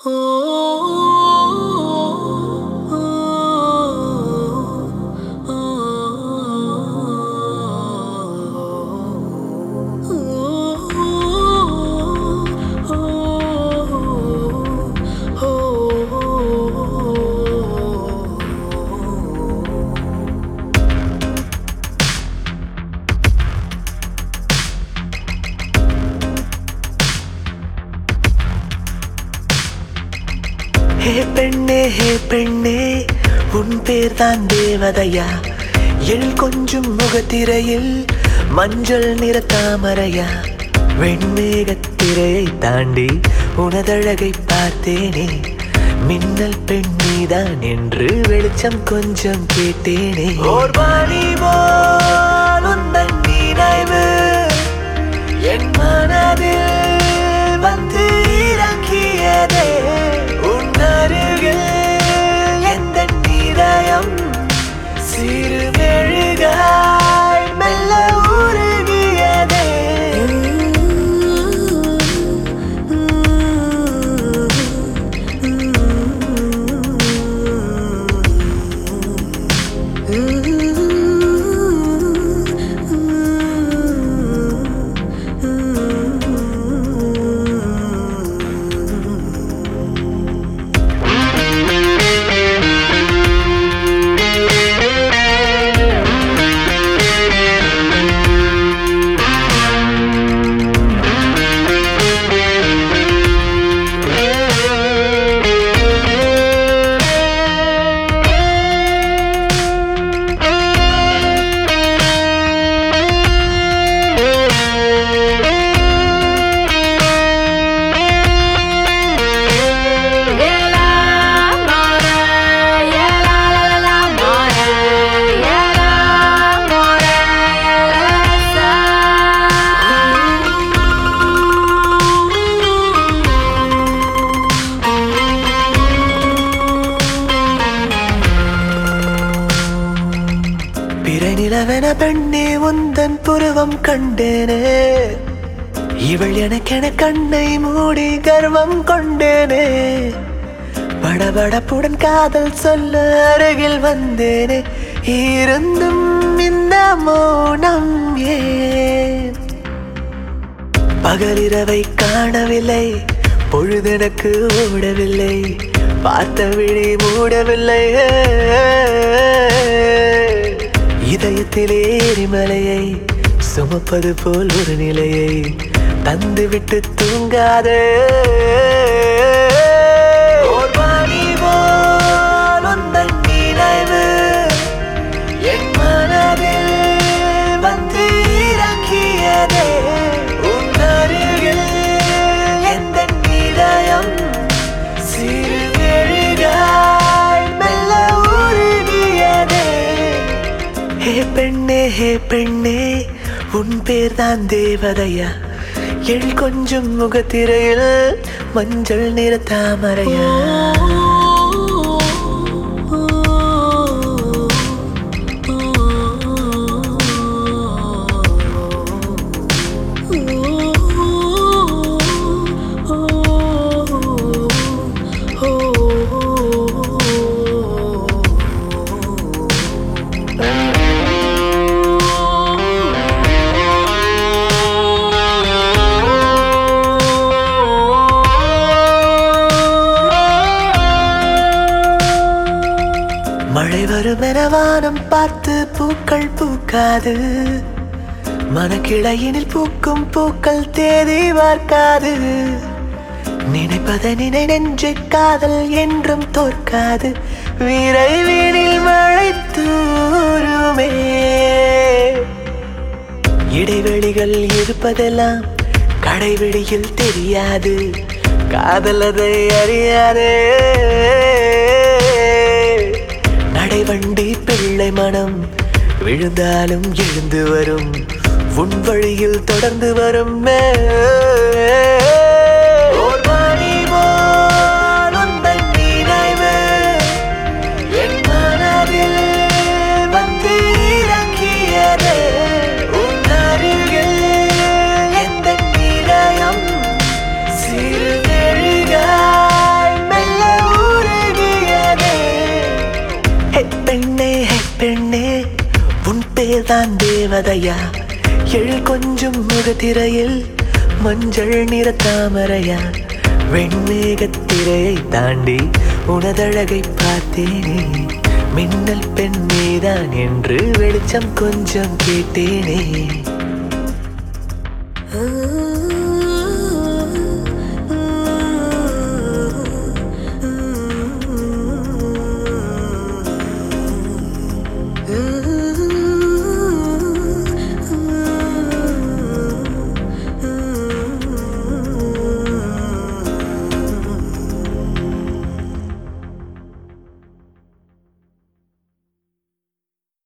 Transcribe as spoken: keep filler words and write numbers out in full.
ஹே பெண்ணே ஹே பெண்ணே உன் பேர் தான் தேவதையா, எள் கொஞ்சம் முகத்திரையில் மஞ்சள் நிற தாமரையா, வெண்மேகத்திரையை தாண்டி உனதழகை பார்த்தேனே, மின்னல் பெண்ணிதான் என்று வெளிச்சம் கொஞ்சம் கேட்டேனே. ஓர் வாணி போல் உந்தன் நினைவு என் மனதில் வந்து இறங்கியதே, உன் அருகில் எந்த இதயம் சிறு மெழுகாய் மெல்ல உருகியதே. நிலவென பெண்ணே உந்தன் புருவம் கண்டேனே, இவள் எனக்கென கண்ணை மூடி கர்வம் கொண்டேனே, படபடப்புடன் காதல் சொல்ல அருகில் வந்தேனே, இருந்தும் இந்த மௌனம் ஏன்? பகலிரவை காணவில்லை, பொழுதெனக்கு ஓடவில்லை, பார்த்த விழி மூடவில்லை, இதயத்திலே எரிமலையை சுமப்பது போல் ஒரு நிலையை தந்து விட்டு தூங்காதே. ஓர் வாணி போல் உந்தன் நினைவு என் மனதில் வந்து இறங்கியதே, உன் அருகில் எந்த இதயம் சிறு மெழுகாய் மெல்ல உருகியதே. ஹே பெண்ணே ஹே பெண்ணே உன் பேர் தான் தேவதையா, எள் கொஞ்சம் முகத்திரையில் மஞ்சள் நிற தாமரையா. மழை வரும் என வானம் பார்த்து பூக்கள் பூக்காது, மனக்கிளையினில் பூக்கும் பூக்கள் தேதி பார்க்காது, நினைப்பதை நினை நெஞ்சு காதல் என்றும் தோற்காது, விரைவினில் மழை தூருமே. இடைவெளிகள் இருப்பதெல்லாம் கடைவெளியில் தெரியாது, காதல் அதை அறியாதே. நடைவண்டி பிள்ளை மனம் விழுந்தாலும் எழுந்து வரும், உன் வழியில் தொடர்ந்து வரும். ஓர் வாணி போல் உந்தன் நினைவு என் மனதில் வந்து இறங்கியதே, உன் அருகில் எந்த இதயம் சிறு மெழுகாய் பேர்தான் தேவதையா, எழில் கொஞ்சம் முகத்திரையில் மஞ்சள் நிற தாமரையா. வெண்மேகத்திரையை தாண்டி உனதழகை பார்த்தேனே, மின்னல் பெண்ணேதான் என்று வெளிச்சம் கொஞ்சம் கேட்டேனே.